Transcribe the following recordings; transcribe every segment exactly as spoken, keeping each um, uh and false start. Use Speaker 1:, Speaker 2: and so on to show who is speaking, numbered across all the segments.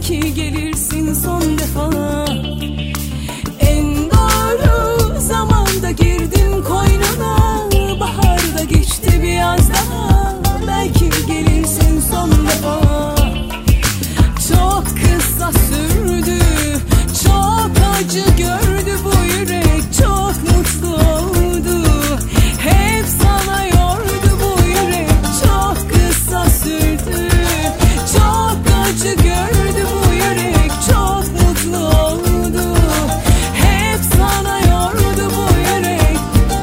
Speaker 1: belki gelirsin son defa. En doğru zamanda girdim koynuna, baharda geçti bir yaz daha, belki gelirsin son defa. Çok kısa sürdü, çok acı gördü bu yürek, çok mutlu oldu, hep sana yordu bu yürek. Çok kısa sürdü, çok acı gördü bu yürek, çok mutlu oldu, hep sana yordu bu yürek.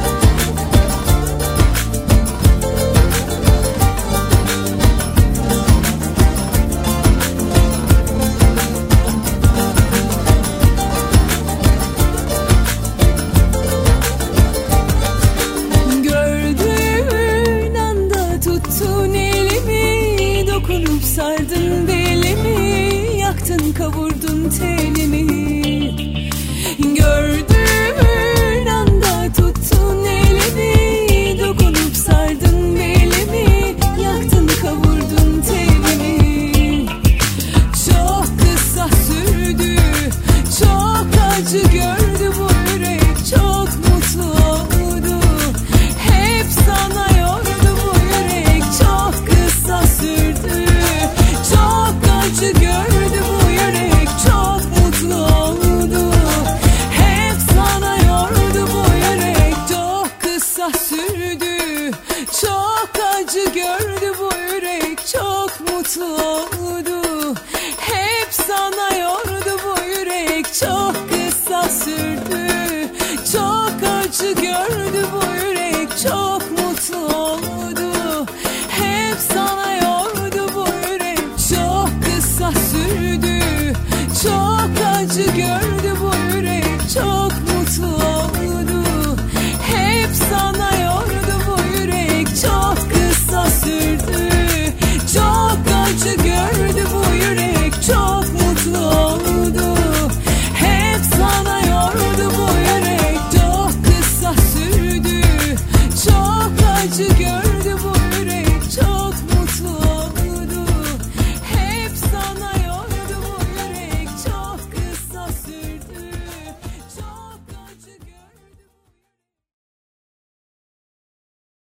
Speaker 1: Gördüğün anda tuttun elimi, dokunup sardın belimi, yaktın kavurdun tenimi. Gördüğün anda tuttun elimi, dokunup sardın belimi, yaktın kavurdun tenimi. Çok kısa sürdü, çok acı gördü bu yürek, çok mutlu oldu, hep sana yordu bu yürek. Çok kısa sürdü, çok acı gördü bu yürek, çok mutlu oldu, hep sana yordu bu yürek. Çok kısa sürdü, çok acı gördü bu yürek, çok mutlu oldu.